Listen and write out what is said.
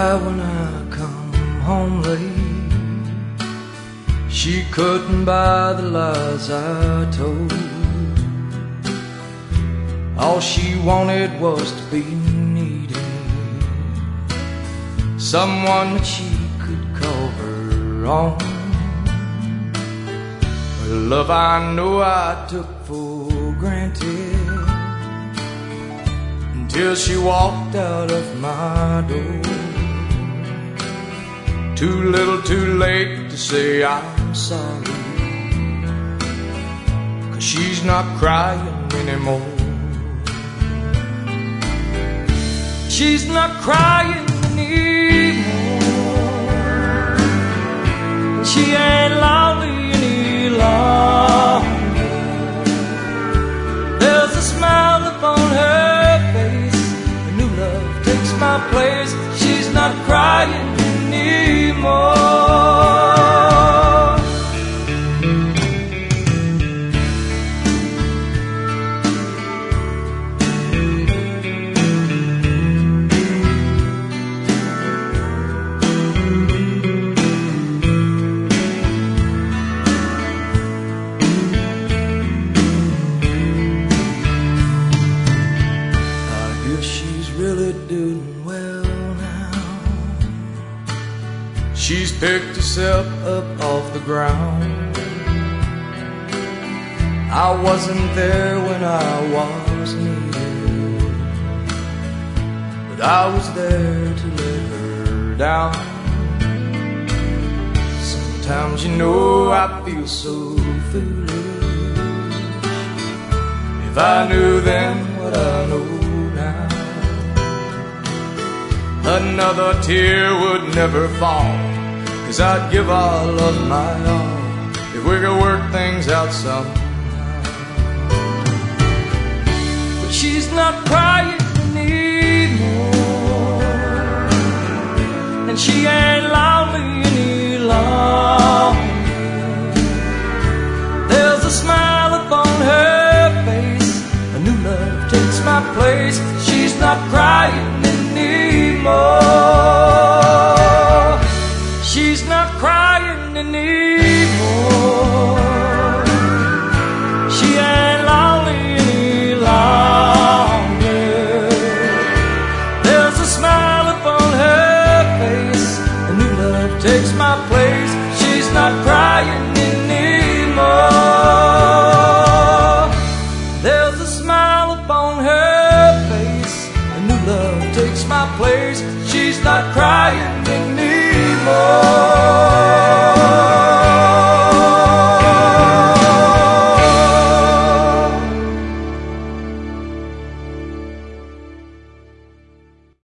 cry when I come home late. She couldn't buy the lies I told. All she wanted was to be needed, someone that she could call her own. Her love I know I took for granted, until she walked out of my door. Too little too late to say I'm sorry, 'cause she's not crying anymore. She's not crying anymore. She ain't lonely any longer. There's a smile upon her face, a new love takes my place. She's not crying anymore. Really doing well now. She's picked herself up off the ground. I wasn't there when I was needed, but I was there to let her down. Sometimes you know I feel so foolish. If I knew then what I know now, another tear would never fall, 'cause I'd give all of my all if we could work things out somehow. But she's not crying anymore, and she ain't lonely any longer. There's a smile upon her face, a new love takes my place. She's not crying anymore. She's not crying anymore. She ain't lonely any longer. There's a smile upon her face, a new love takes my place. She's not crying anymore. There's a smile upon her face, a new love takes my place. She's not crying